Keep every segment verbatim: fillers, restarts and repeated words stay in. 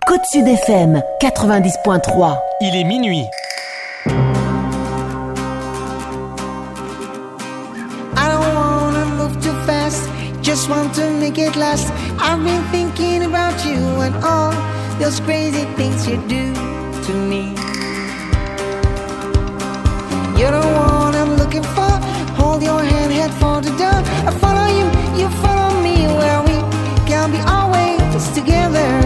Côte Sud F M quatre-vingt-dix point trois. Il est minuit. Just want to make it last. I've been thinking about you and all those crazy things you do to me. You're the one I'm looking for. Hold your hand, head for the door. I follow you, you follow me. Where we can be always together.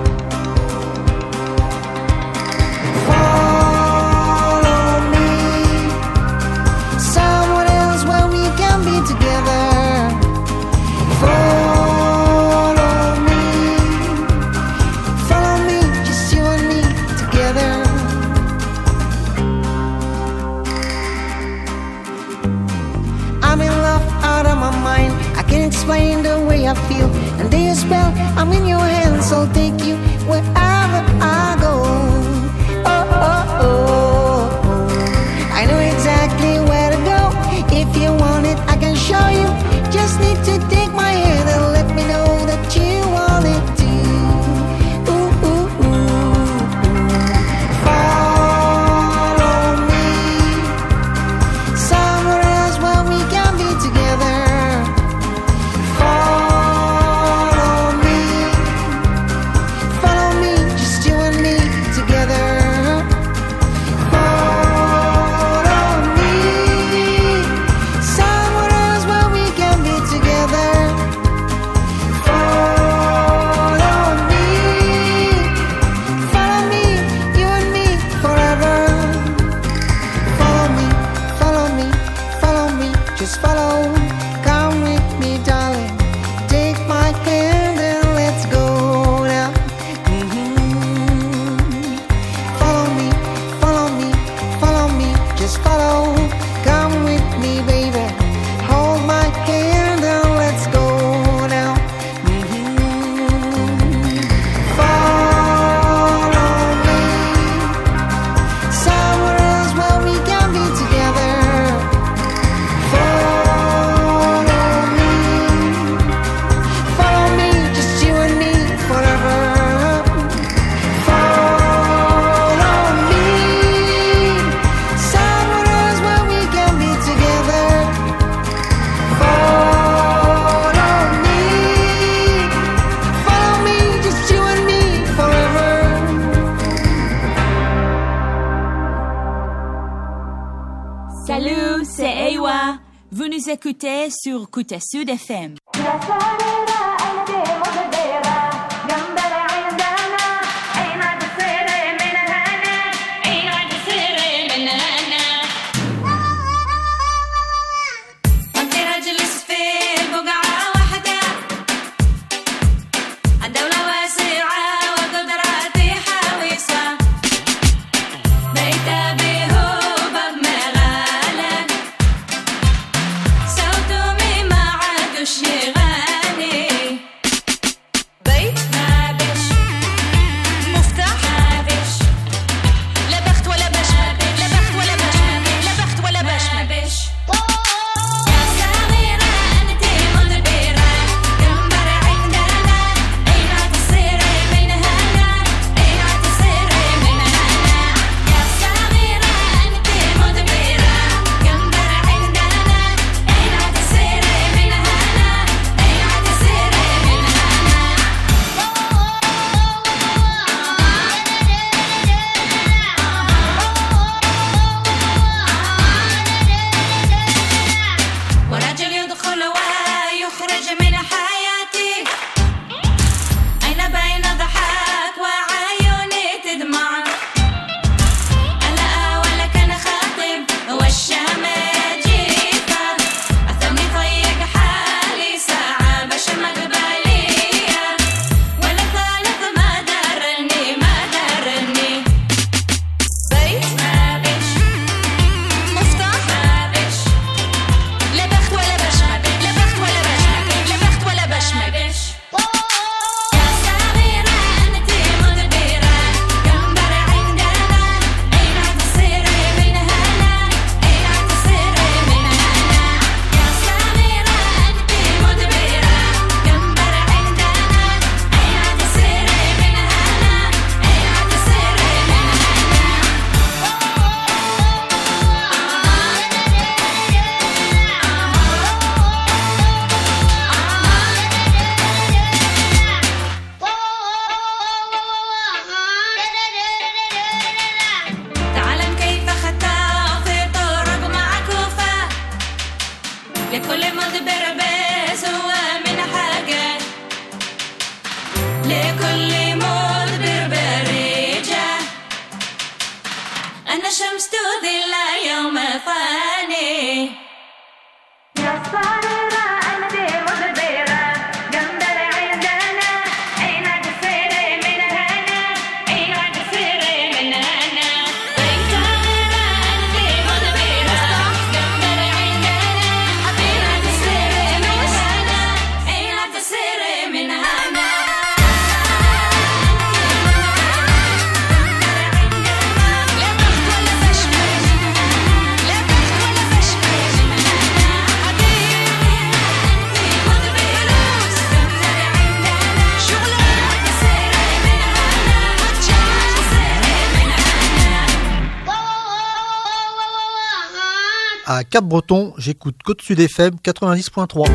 Follow me somewhere else where we can be together. Follow me, follow me, just you and me together. I'm in love out of my mind. I can't explain the way I feel. And day you spell, I'm in your hands. I'll take you wherever I go. Oh, oh, oh, oh. I know exactly where to go. If you want it, I can show you. Just need to take my hand and let me know that you want it too. Ooh, ooh, ooh, ooh. Follow me somewhere else where we can be together. Follow me, follow me, just you and me together. Follow me somewhere else where we can be together. Follow me, follow me, you and me forever. Follow me, follow me, follow me, just follow. Come with me, darling. Take my hand and let's go now. Mm-hmm. Follow me, follow me, follow me, just follow. Come with me, baby. Hold my hand and let's go now. Mm-hmm. Follow me somewhere else where we can be together. Follow me, follow me, just you and me forever. Follow me somewhere else where we can be together. Follow me, follow me, just you and me forever. Salut, c'est Ewa. Vous nous écoutez sur Côte Sud F M. صوته ما عادش يغني à Cap-Breton, j'écoute Côte-Sud F M quatre-vingt-dix point trois.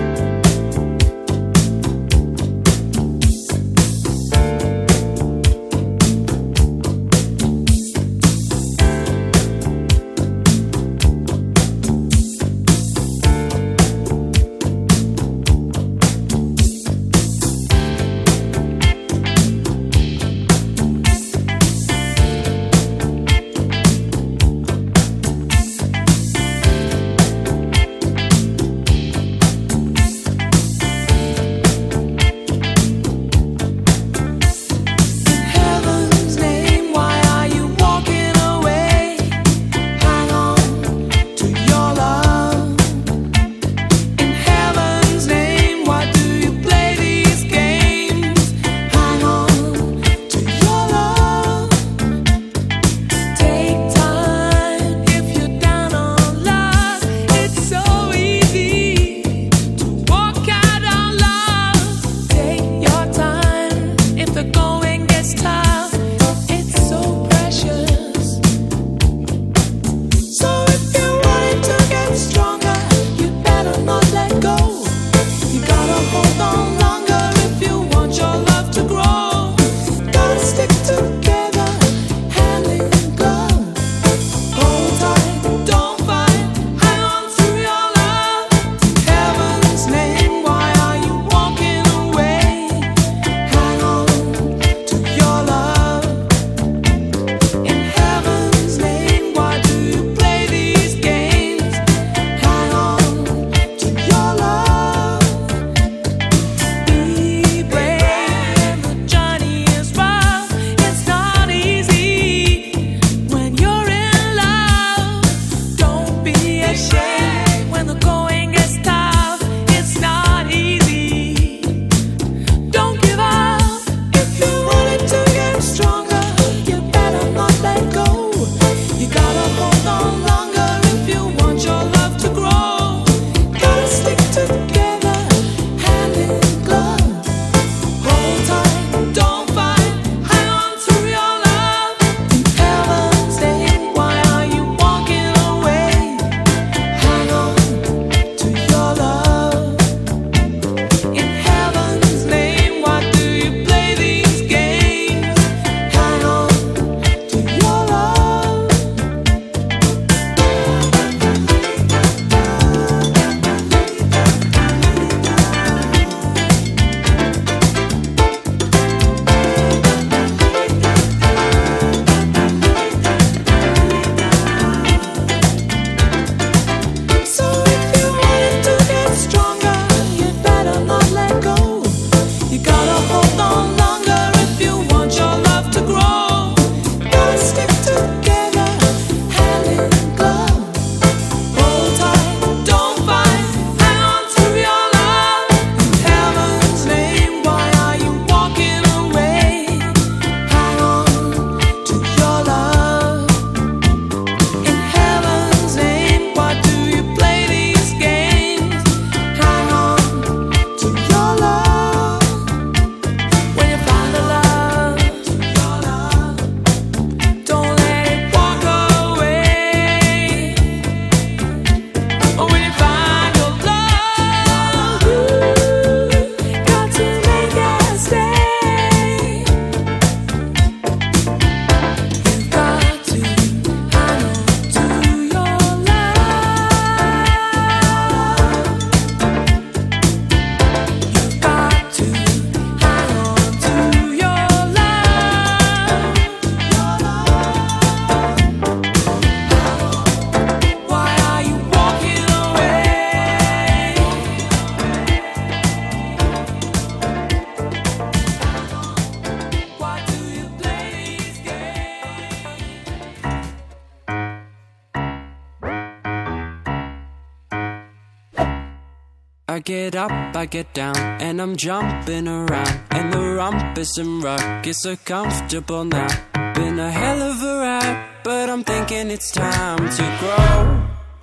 I get up, I get down, and I'm jumping around, and the rumpus and ruckus are comfortable now. Been a hell of a ride, but I'm thinking it's time to grow.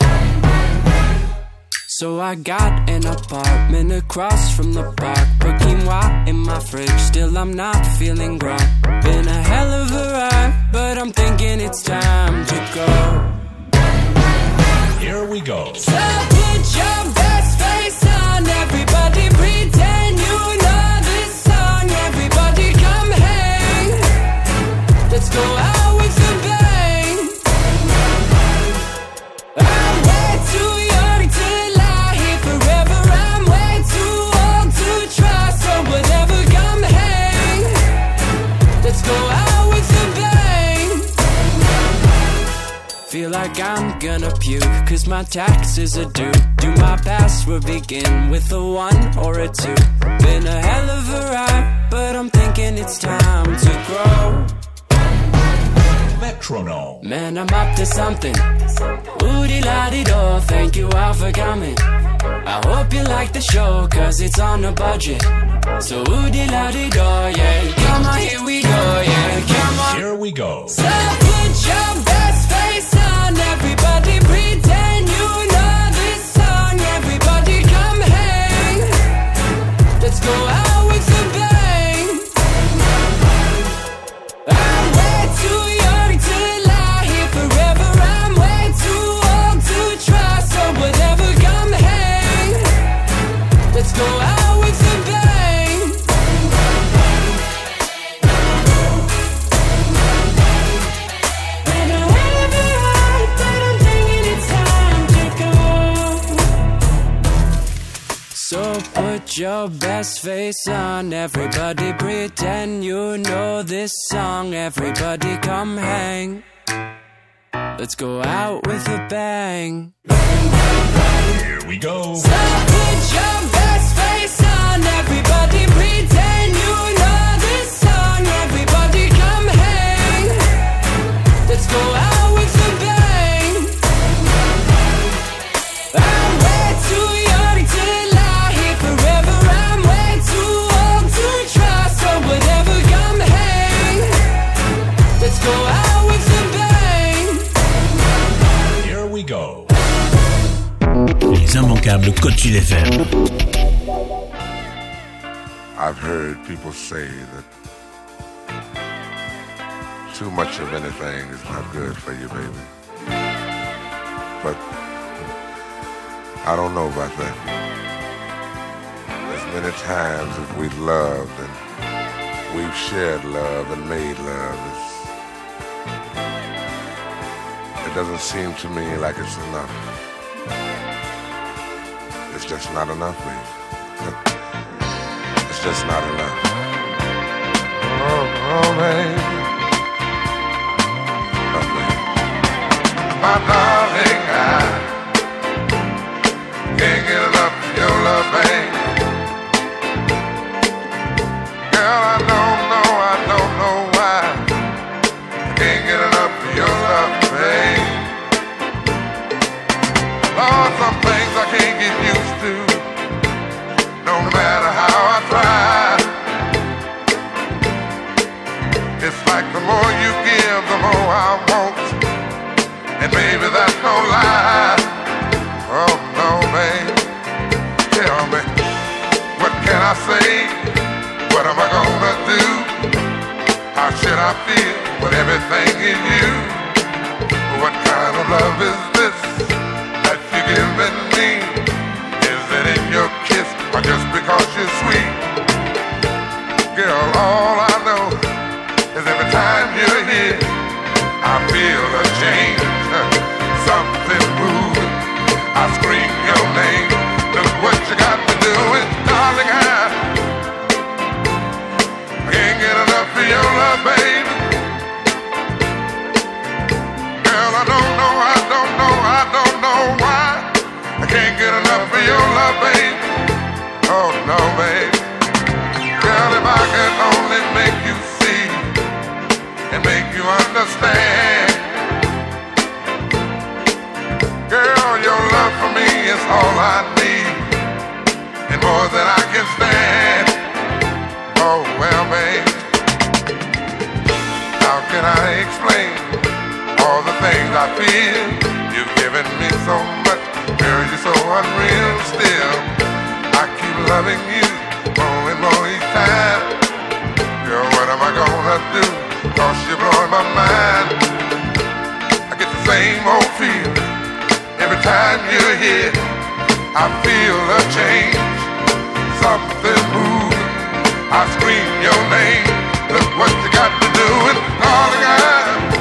So I got an apartment across from the park, put quinoa in my fridge, still I'm not feeling grown. Been a hell of a ride, but I'm thinking it's time to go. Here Here we go. So put your best face on, everybody pretend you know this song. Everybody come hang. Let's go out with a bang. I'm way too young to lie here forever. I'm way too old to try, so whatever, come hang. Let's go out with a bang. Feel like I'm gonna puke, cause my taxes are due. Do my password begin with a one or a two? Been a hell of a ride, but I'm thinking it's time to grow. Metronome. Man, I'm up to something. Ooh-dee-la-dee-do, thank you all for coming. I hope you like the show, cause it's on a budget. So ooh-dee-la-dee-do, yeah. Come on, here we go, yeah. Come on. Here we go. So put your best face on, everybody pretend you know this song. Everybody come hang. Let's go out with a bang. I'm way too young to lie here forever. I'm way too old to try, so whatever, come hang. Let's go out with a bang. And I have a heart, but I'm thinking it's time to go. So put your best face on, everybody pretend you know this song. Everybody come hang. Let's go out with a bang. Here we go. So put your best face on, everybody pretend you know this song. Everybody come hang. Let's go out with a bang. I'm way too young to lie here forever. I'm way too old to try, so whatever, come hang. Let's go out with a bang. Here we go. Les immanquables Côte Sud F M. I've heard people say that too much of anything is not good for you, baby. But I don't know about that. As many times as we've loved and we've shared love and made love, it's, it doesn't seem to me like it's enough. It's just not enough, baby. It's just not enough. Oh, oh, baby. Oh, baby. My darling, I can't get enough of your love, baby. Girl, I don't know, I don't know why I can't get enough of your love, baby. Lord, some things I can't get used to, no matter how I try. It's like the more you give, the more I want, and baby, that's no lie. Oh no, babe, tell me, what can I say? What am I gonna do? How should I feel when everything is you? What kind of love is this that you're giving me? Is it in your kiss or just because you're sweet? Girl, all I know is every time you're here, I feel a change, something moving. I scream your name. Look what you got to do, and darling, I can't get enough of your love, baby. Girl, I don't know, I don't know, I don't know why I can't get enough of your love, baby. Oh no, baby. Girl, if I could only make you see and make you understand. Girl, your love for me is all I need, and more than I can stand. Oh well, babe, how can I explain all the things I feel? You've given me so much, girl, you're so unreal still. I keep loving you more and more each time. Girl, what am I gonna do? Cause you're blowing my mind. I get the same old feel every time you're here, I feel a change. Something moves, I scream your name. Look what you got to do, and darling, I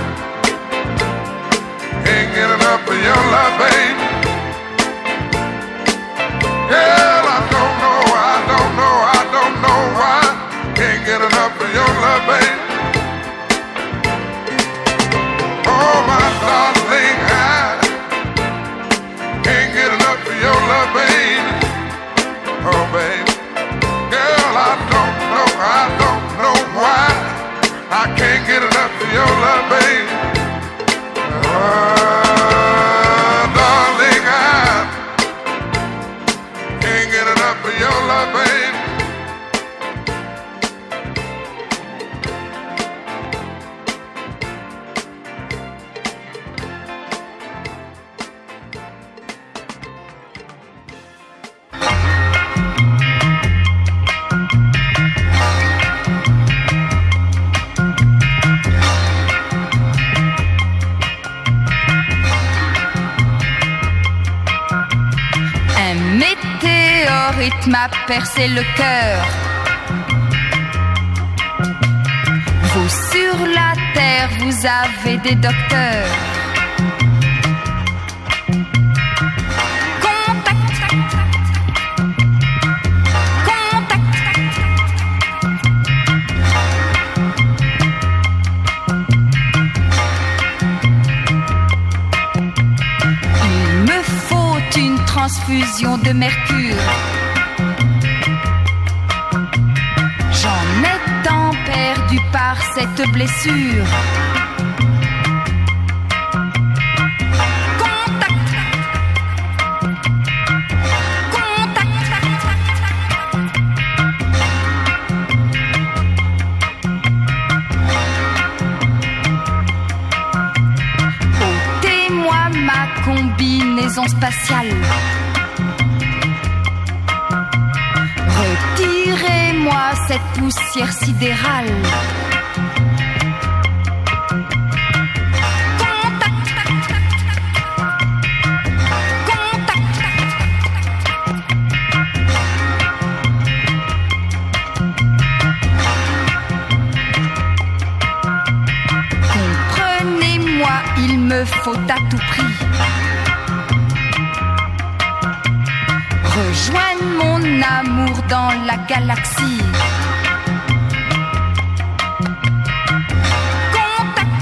ain't getting enough of your love, babe. Girl, I don't know, I don't know, I don't know why. Can't get enough of your love, babe. Oh, my darling, I can't get enough of your love, babe. Oh, babe. Girl, I don't know, I don't know why. I can't get enough of your love, babe. Oh, darling, I can't get enough of your love, babe. M'a percé le cœur. Vous sur la terre, vous avez des docteurs. Contact, contact. Il me faut une transfusion de mercure. J'en ai tant perdu par cette blessure. Contact, contact. Ôtez-moi ma combinaison spatiale. Retirez-moi cette poussière sidérale. Contact, contact. Comprenez-moi, il me faut à tout prix rejoindre mon amour dans la galaxie. Contact,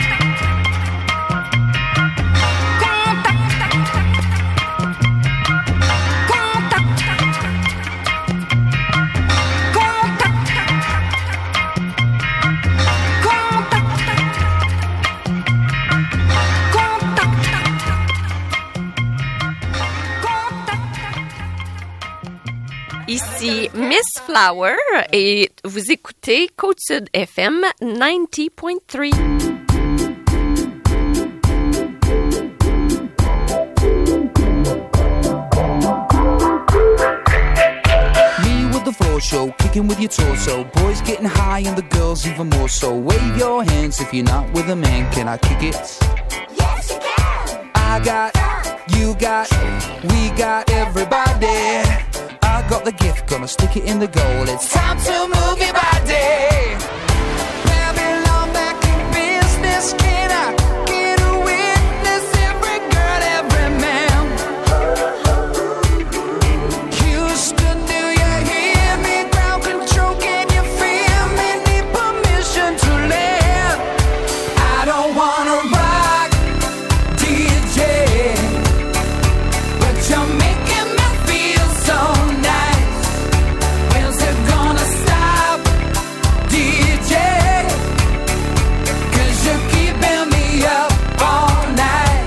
contact, contact, contact, Ici Miss Flower et vous écoutez Côte-Sud F M ninety point three. Floor show, kicking with your torso. Boys getting high and the girls even more so. Wave your hands if you're not with a man. Can I kick it? Yes, you can. I got, you got, we got everybody. I got the gift, gonna stick it in the goal. It's time to move your body. Babylon back in business. Can I get a witness? Every girl, every man. Houston, do you hear me? Ground control, can you feel me? Need permission to land. I don't wanna rock, D J, but you're making me feel so nice. When's it gonna stop, D J? 'Cause you're keeping me up all night.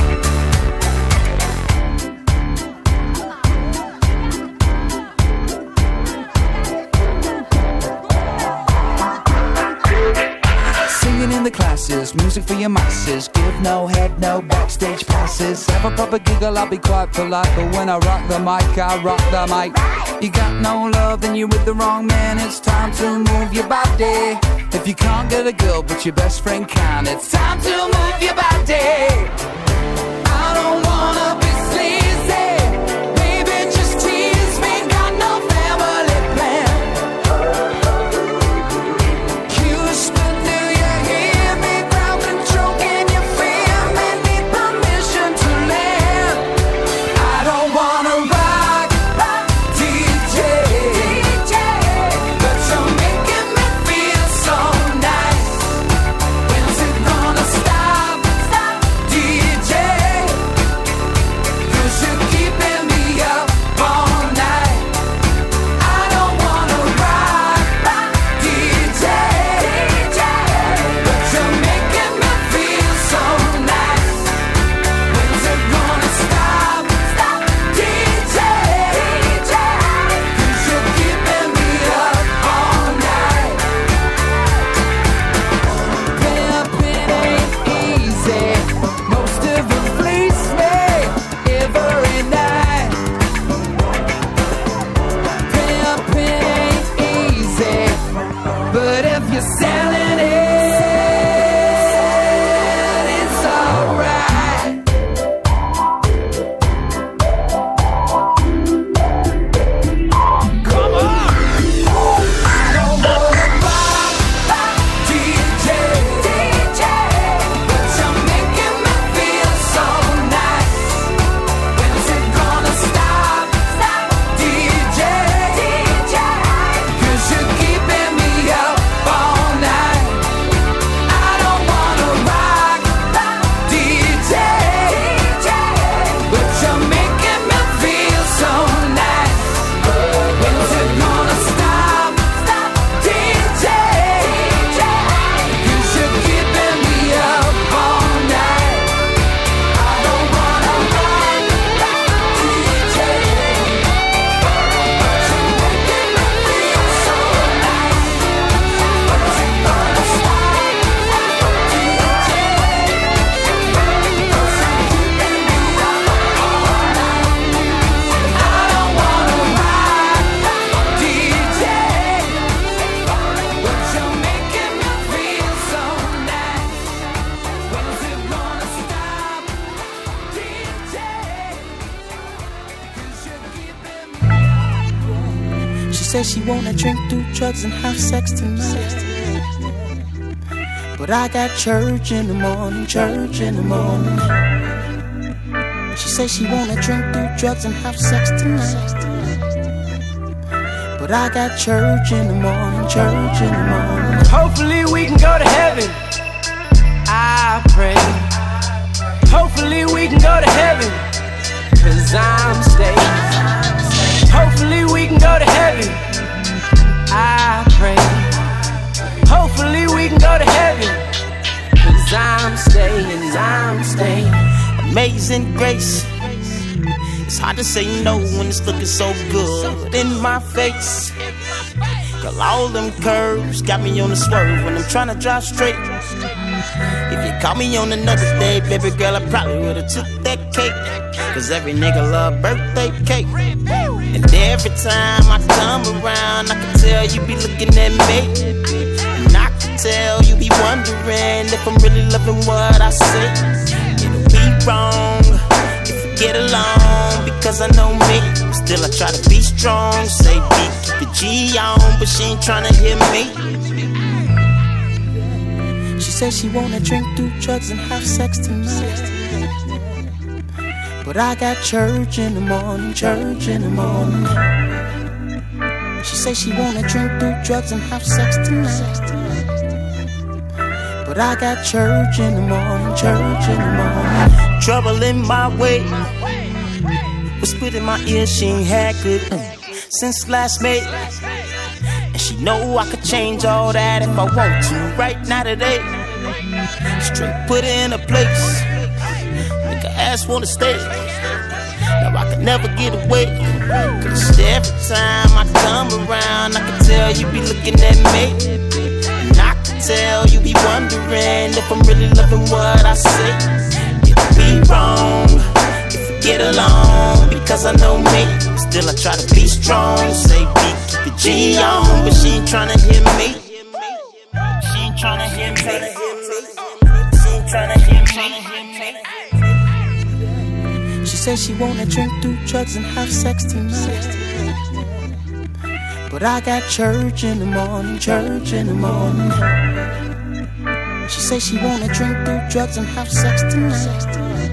Singing in the classes, music for your masses. Give no head, no backstage passes. Have a proper giggle, I'll be quite polite. But when I rock the mic, I rock the mic. You got no love, then you're with the wrong man. It's time to move your body. If you can't get a girl, but your best friend can, it's time to move your body. I don't wanna be sleeping. says she wanna drink, do drugs, and have sex tonight. But I got church in the morning, church in the morning. She says she wanna drink, do drugs, and have sex tonight. But I got church in the morning, church in the morning. Hopefully we can go to heaven, I pray. Hopefully we can go to heaven, cause I'm staying. Hopefully we can go to heaven, I pray. Hopefully we can go to heaven, cause I'm staying, I'm staying. Amazing grace, it's hard to say no when it's looking so good in my face. Girl, all them curves got me on the swerve when I'm trying to drive straight. If you caught me on another day, baby girl, I probably would've took that cake. Cause every nigga love birthday cake. And every time I come around, I can tell you be looking at me. And I can tell you be wondering if I'm really loving what I say. It'll be wrong if we get along, because I know me. Still I try to be strong, say B, keep the G on, but she ain't tryna hear me. She says she wanna drink, do drugs, and have sex tonight. But I got church in the morning, church in the morning. She says she wanna drink, do drugs, and have sex tonight. But I got church in the morning, church in the morning. Trouble in my way, whispered in my ear, she ain't had good since last May. And she know I could change all that if I want to right now today. Straight put her in a place, make her ass wanna stay. Now I can never get away, cause every time I come around, I can tell you be looking at me. And I can tell you be wondering if I'm really loving what I say. It'll be wrong if we get along, because I know me. Still I try to be strong, say B, keep the G on, but she ain't tryna hear me. She ain't tryna hear me. She ain't tryna hear me. She says she wanna drink, do drugs, and have sex tonight. But I got church in the morning, church in the morning. She says she wanna drink, do drugs, and have sex tonight.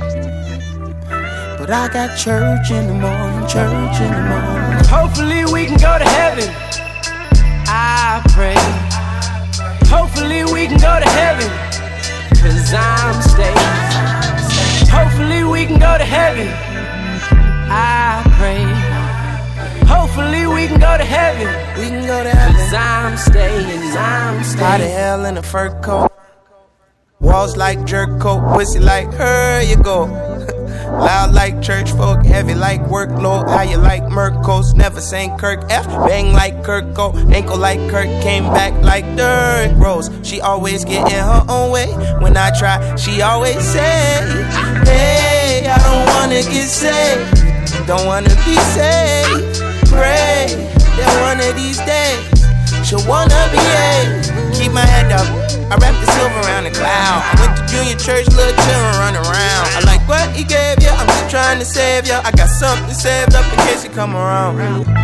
But I got church in the morning, church in the morning. Hopefully we can go to heaven, I pray. Hopefully we can go to heaven, cause I'm staying. Hopefully we can go to heaven, I pray. Hopefully we can go to heaven, we can go to heaven, cause I'm staying, I'm staying. Out of hell in a fur coat, walls like jerk coat, pussy like her you go. Loud like church folk, heavy like workload. How you like Mercos, never sang Kirk F. Bang like Kirko, ankle like Kirk, came back like Derrick Rose. She always get in her own way. When I try, she always say, hey, I don't wanna get saved, don't wanna be saved. Pray that one of these days she'll wanna behave. Keep my head up, I wrap the silver around the cloud. I went to junior church, little children run around. I like what he gave ya, I'm just trying to save ya. I got something saved up in case you come around.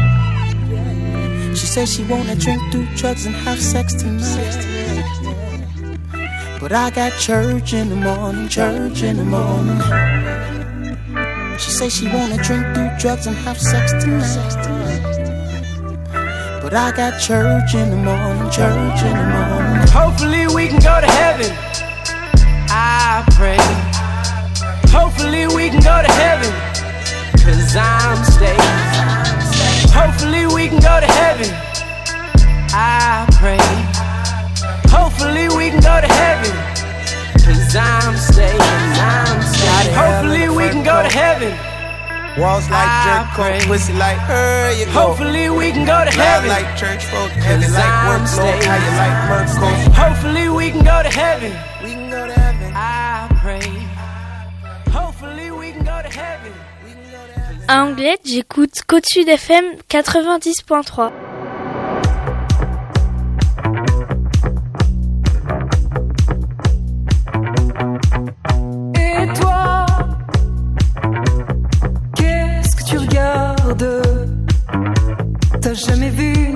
She says she wanna drink, do drugs, and have sex tonight. But I got church in the morning, church in the morning. She says she wanna drink, do drugs, and have sex tonight. But I got church in the morning, church in the morning. Hopefully we can go to heaven, I pray. Hopefully we can go to heaven, cause I'm staying. Hopefully we can go to heaven, I pray. Hopefully we can go to heaven, cause I'm staying, I'm staying. Hopefully we can go to heaven, walls like jerk coat, pussy like her you go. Hopefully we can go to heaven, loud like church folk, heavy like workload. How you like Mercos. Hopefully we can go to heaven, we can go to heaven, I pray. Hopefully we can go to heaven. À Anglette, j'écoute Côte-Sud F M quatre-vingt-dix point trois. Et toi, qu'est-ce que tu regardes? T'as jamais vu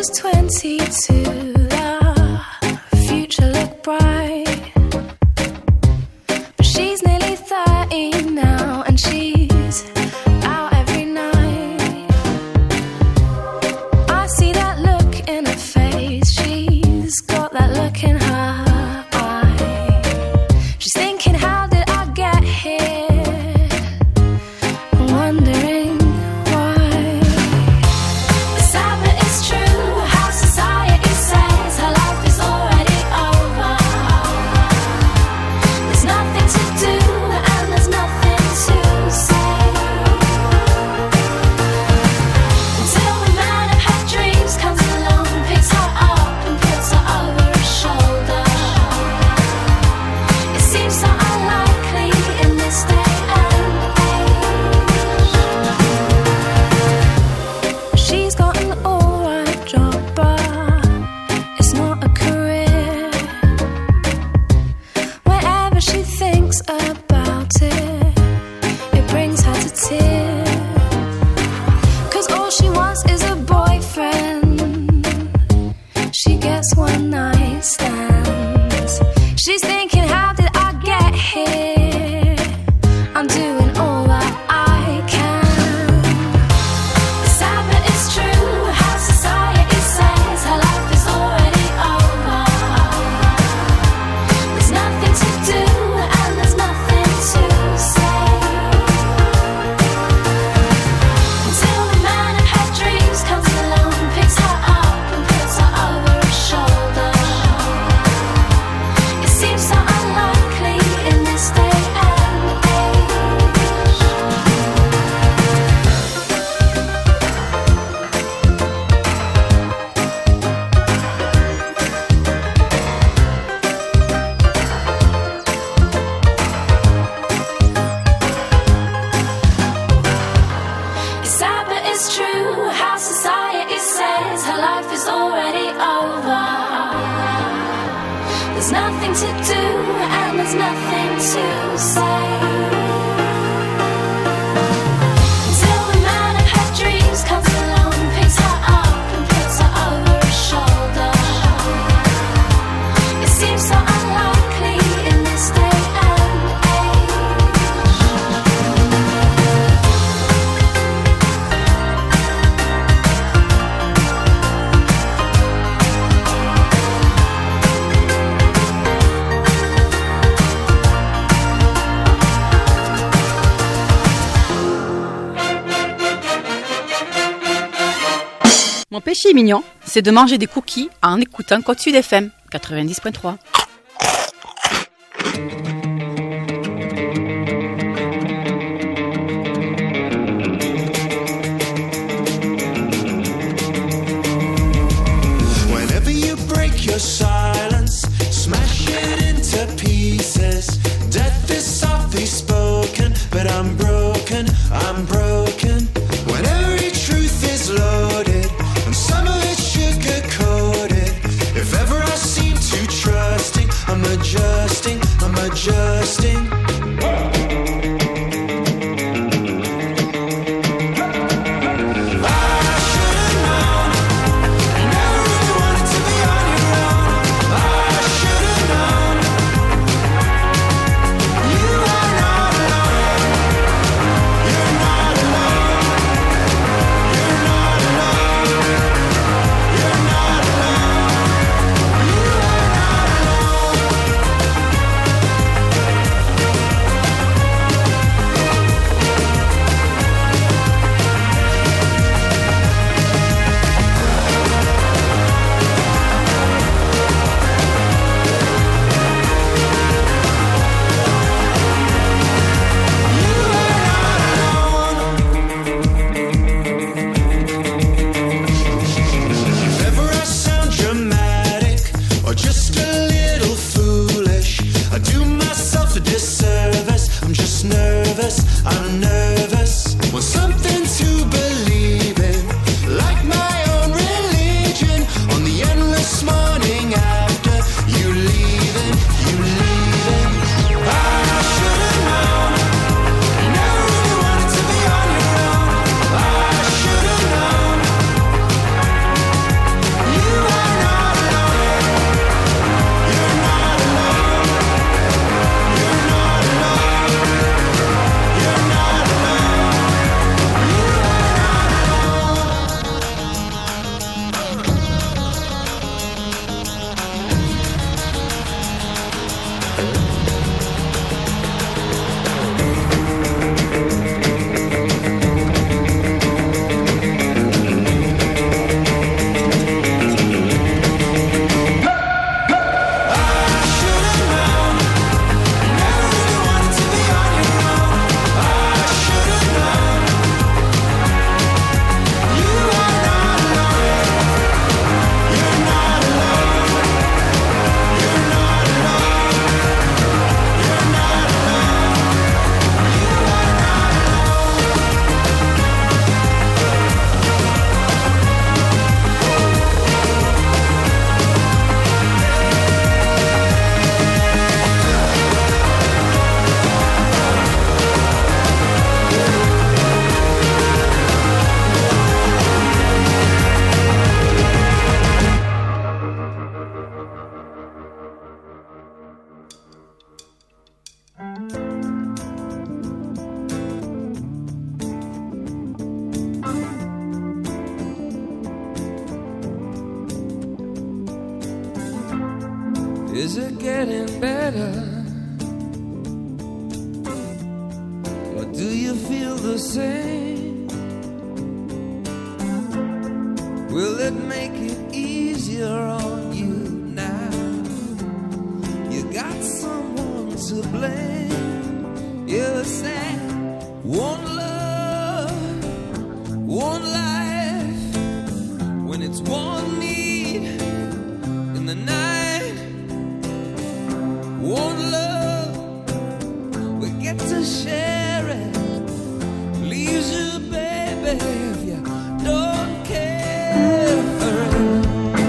was twenty-two, the future looked bright. But she's nearly thirty now, and she's out every night. I see that look in her face, she's got that look in her eye. She's thinking, how did I get here? Wondering why. It's sad but it's true, how society says her life is already over. There's nothing to do and there's nothing to say. Until the man of her dreams comes along, picks her up and puts her over his shoulder. It seems so unlikely in this day and age. She's got an alright job, but it's not a career. Whenever she thinks about it, it brings her to tears. Cause all she wants is a boyfriend. She gets one night stands. She's thinking, how did I get here? I'm doing all that I can. It's sad but it's true, how society says her life is already over. There's nothing to do and there's nothing to say. Until the man of her dreams comes along, picks her up and puts her over his shoulder. It seems so unlikely in this day and age. It's sad but it's true, how society says her life is already over. There's nothing to do and there's nothing to say. Until the man of her dreams comes along, picks her up and puts her over his shoulder. It seems so unlikely in this day and age. Mon péché mignon, c'est de manger des cookies en écoutant Côte Sud F M quatre-vingt-dix point trois. Whenever you break your silence, smash it into pieces. Death is softly spoken, but I'm broken, I'm broken. When every truth is loaded, and some of it sugar coated. If ever I seem too trusting, I'm adjusting, I'm adjusting. Is it getting better? Or do you feel the same? Will it make it easier on you now? You got someone to blame. You said one love, one life, when it's one need in the night, one love, we get to share it. Leaves you, baby, if you don't care for it.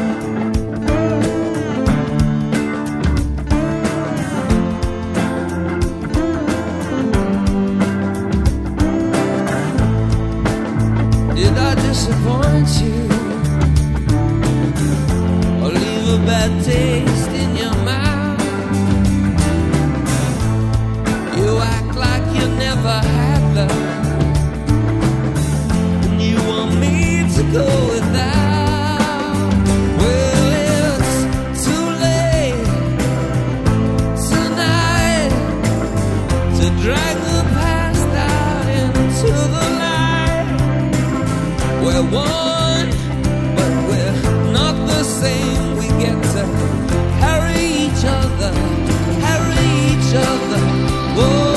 Did I disappoint you or leave a bad taste in your mouth? You act like you never had love, and you want me to go without. Well, it's too late tonight to drag the past out into the light. We're one, but we're not the same. We get to carry each other, carry each other. Whoa.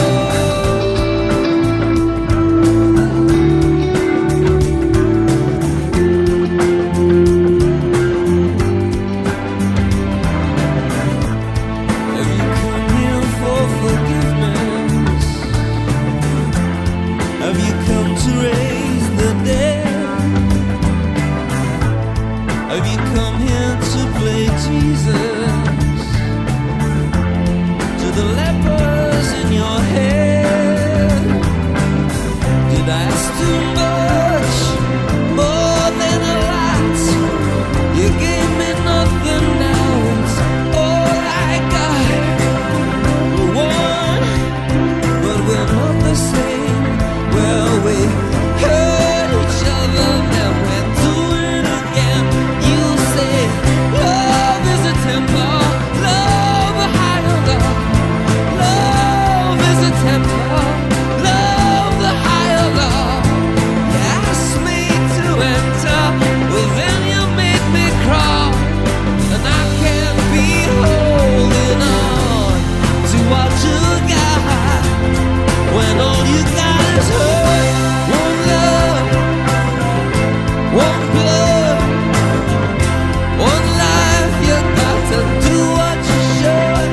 Have you come here for forgiveness? Have you come to raise the dead? Have you come here to play Jesus to the lepers in your head? Did I ask too much, more than a lot? You gave me nothing, now it's all I got. We're one, but we're not the same. Well, we hurt each other, then we're doing it again. You say love is a temper, love a higher love. Love is a temper, love the higher love. You asked me to enter, well then you made me crawl, and I can't be holding on to what you got when all you got is hurt. One love, one blood, one life. You got to do what you should.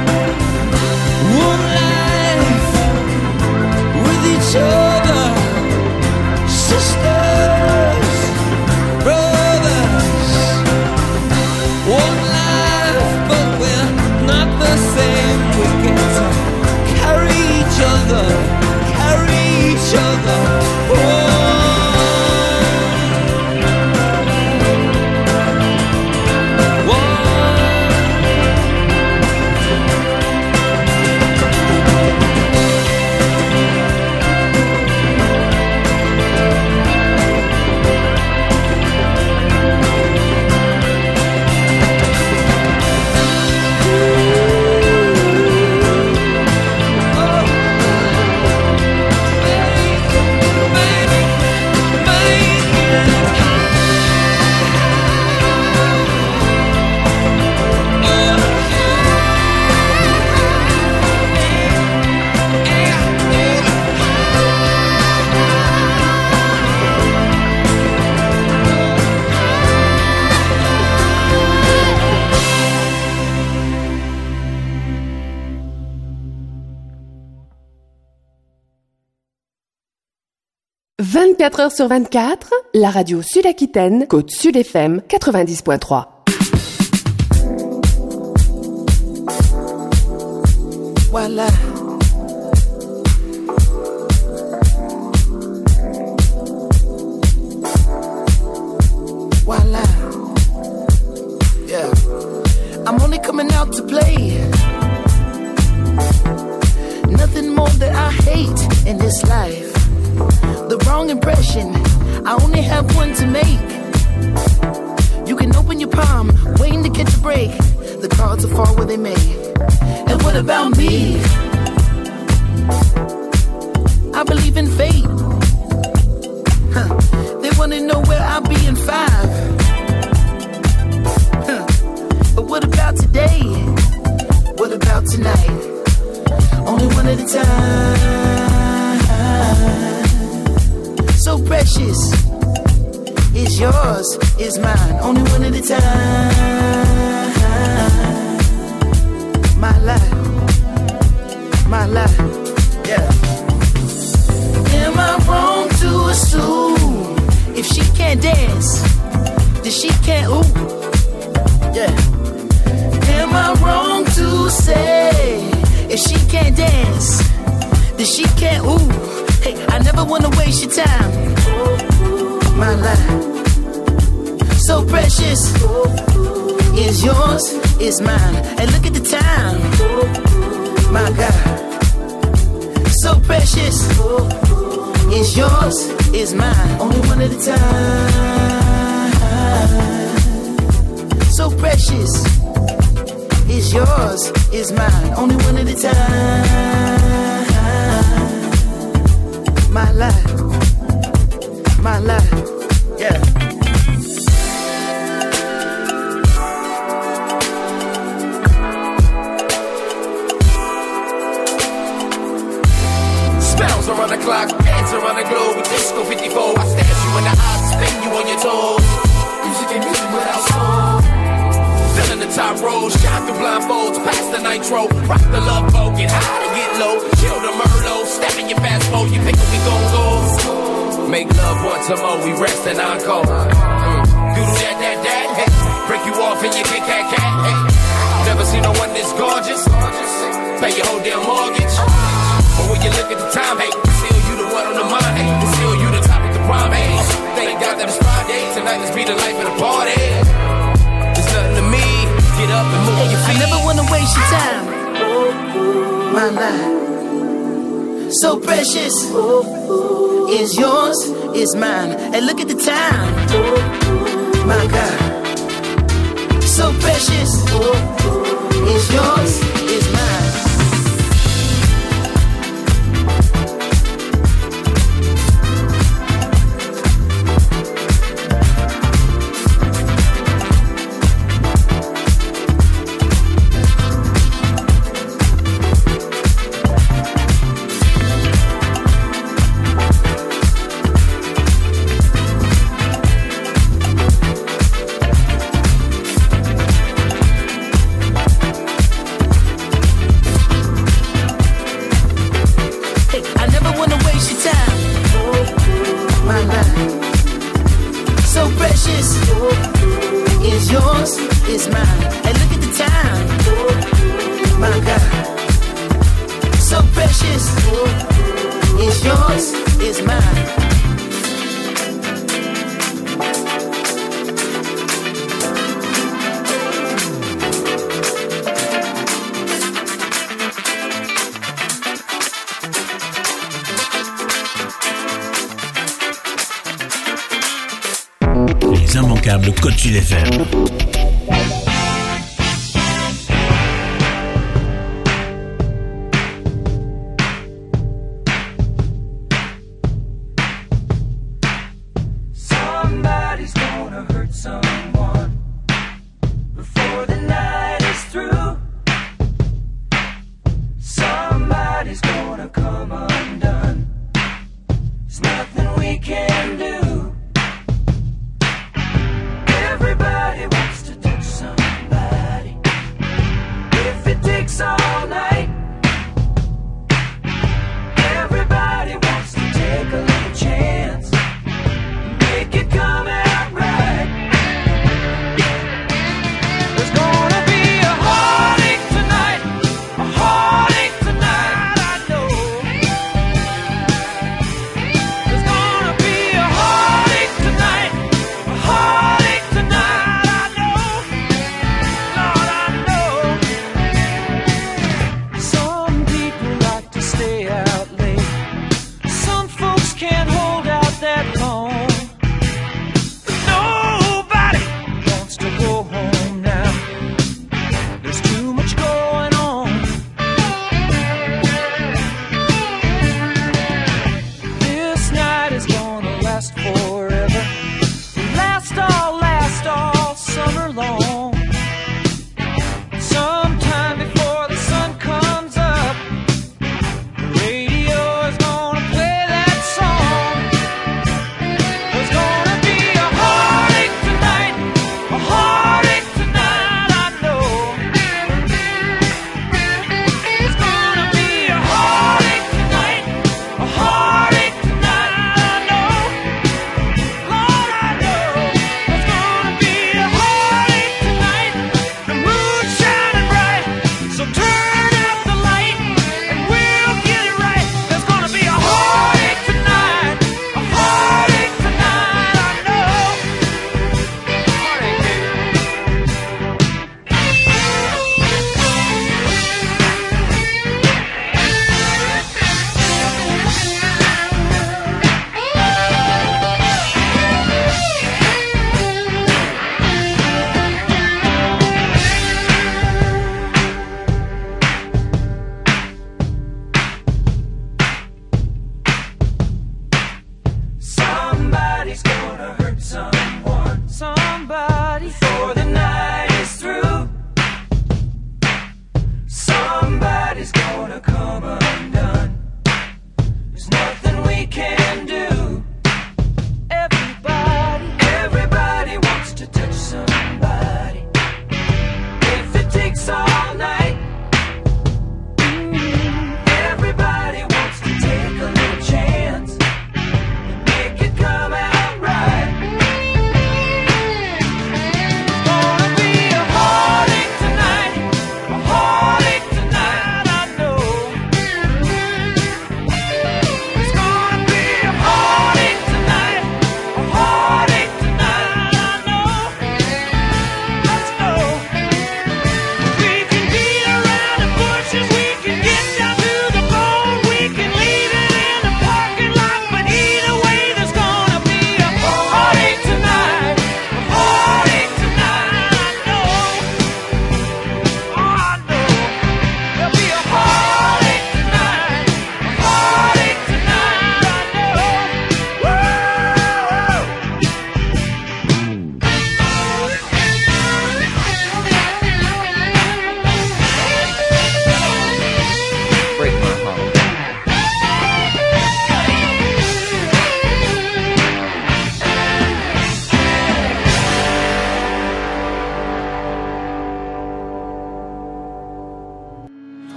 One life with each other, sisters, brothers. One life, but we're not the same. We get to carry each other, carry each other. One. vingt-quatre heures sur vingt-quatre, la radio Sud-Aquitaine, Côte Sud F M quatre-vingt-dix point trois. Voila. Voila. Yeah. I'm only coming out to play. Nothing more that I hate in this life. The wrong impression, I only have one to make. You can Then open your palm, waiting to catch a break. The cards will fall where they may. And what about me? I believe in fate. Huh. They wanna know where I'll be in five. Huh. But what about today? What about tonight? Only one at a time. So precious. Is yours, is mine. Only one at a time. My life. My life. Yeah. Am I wrong to assume if she can't dance, then she can't ooh? Yeah. Am I wrong to say if she can't dance, then she can't ooh? Hey, I never wanna waste your time. My life, so precious. Is yours, is mine. And look at the time. My God, so precious. Is yours, is mine. Only one at a time. So precious. Is yours, is mine. Only one at a time. My life. My life. Yeah. Spells around the clock, dance around the globe with Disco fifty-four. I stab you in the eyes, spin you on your toes. Music ain't music without soul. Still in the top row, shine through blindfolds, past the nitro. Rock the love boat, get high to get low. Kill the Merlot, step in your fast mode. You think we gon' go? Make love once more, we rest and encore. Mm. Doodle that, that, that, hey. Break you off and you get cat, cat, hey. Never seen no one this gorgeous. Pay your whole damn mortgage. But when you look at the time, hey, still you the one on the mind, hey. Still you the topic of prime, hey. Thank God that it's Friday. Tonight let's be the life of the party. There's nothing to me. Get up and move your feet. I never wanna waste your time. My life, so precious. Is yours, is mine. And look at the time. My God, so precious. Is yours, is mine. Is yours, is mine. And look at the time. My God, so precious. Is yours, is mine. Les immanquables Côte Sud F M. Somebody's gonna hurt someone before the night is through. Somebody's gonna come undone. There's nothing we can do. Everybody wants to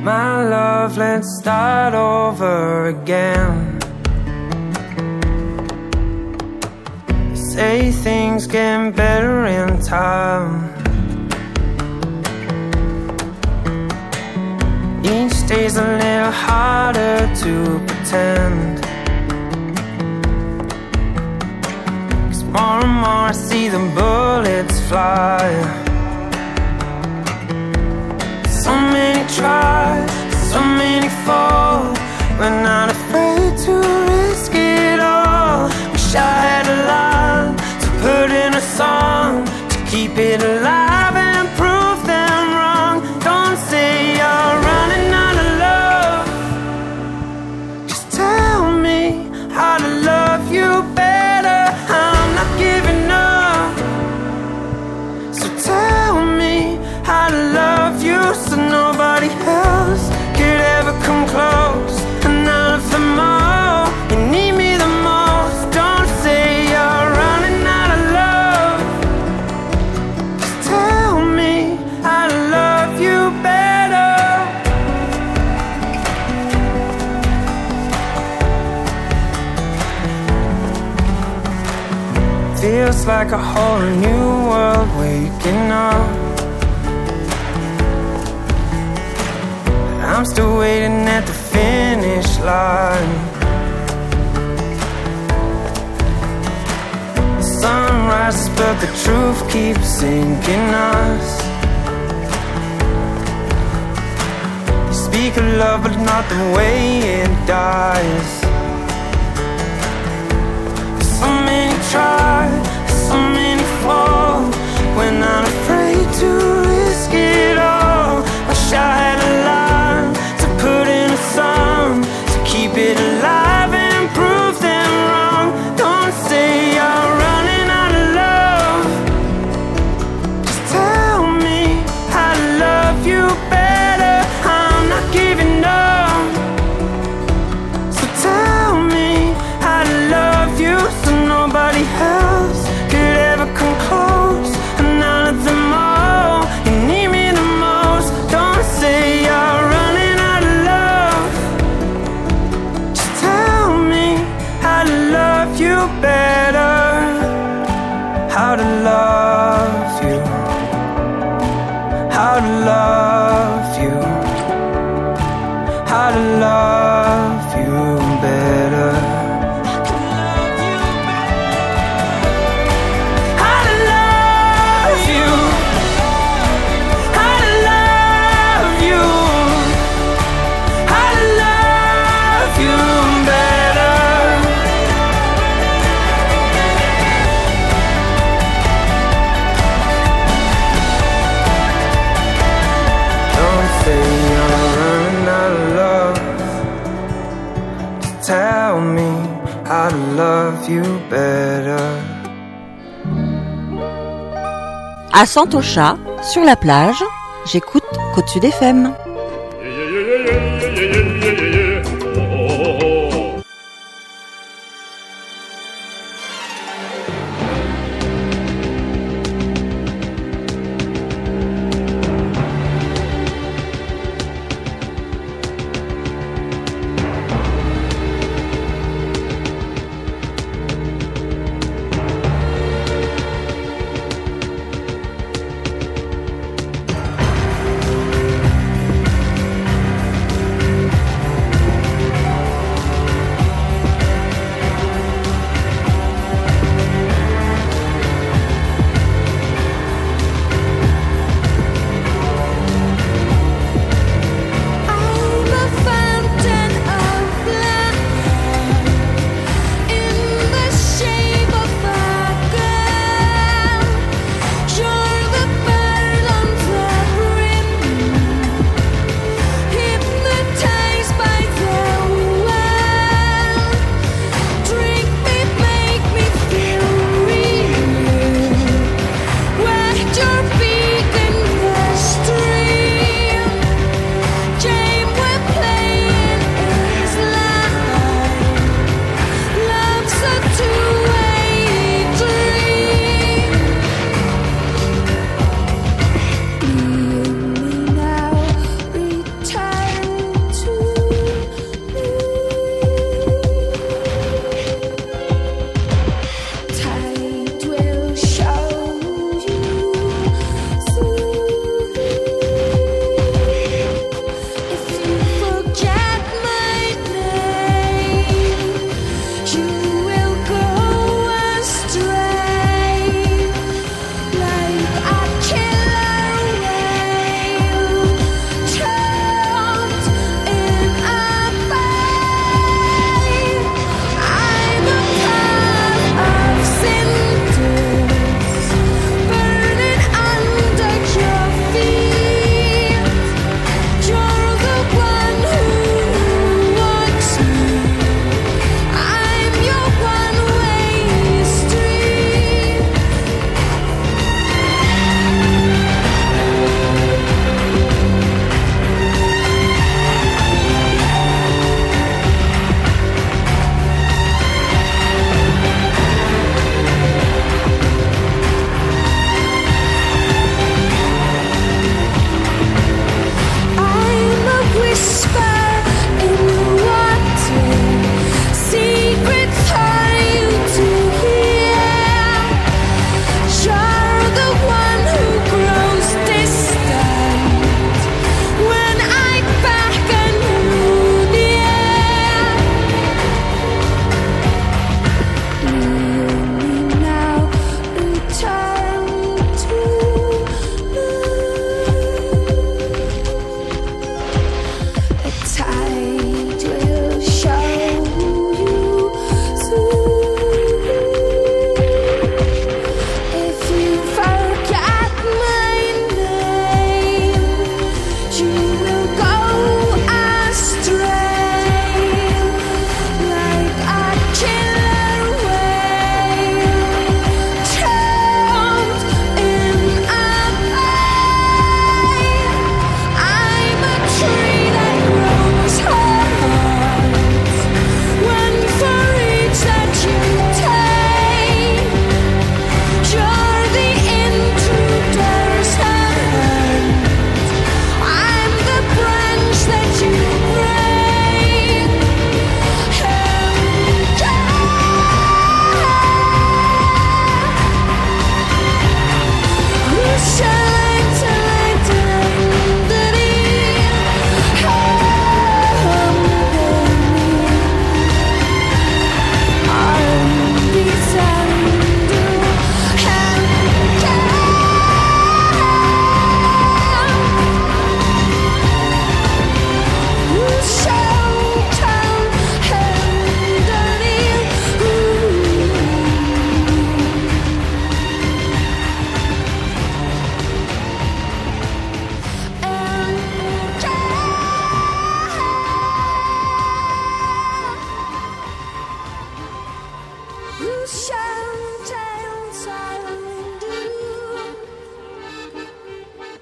My love, let's start over again. They say things get better in time. Each day's a little harder to pretend. Cause more and more I see the bullets fly. So many try, so many fall. We're not afraid to risk it all. Wish I had a line to put in a song to keep it alive and prove them wrong. Don't say you're running out of love. Just tell me how to love you better. I'm not giving up. So tell me how to love you so nobody else could ever come close. And out of them all, you need me the most. Don't say you're running out of love. Just tell me how to love you better. Feels like a whole new world waking up. I'm still waiting at the finish line. The sun rises but the truth keeps sinking us. You speak of love but not the way it dies. So many try, so many fall. We're not afraid to risk it all. Wish I had a line to put in a song to keep it alive and prove them wrong. Don't say you're running out of love. Just tell me how to love you better. I'm not giving up. So tell me how to love you so nobody else could ever come close. And none of them all, you need me the most. Don't say you're running out of love. Just tell me how to love you better. How to love you. How to love you. How to love you better. Tell me how to love you better. À Santocha, sur la plage, j'écoute Côte Sud F M.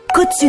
Côte-Sud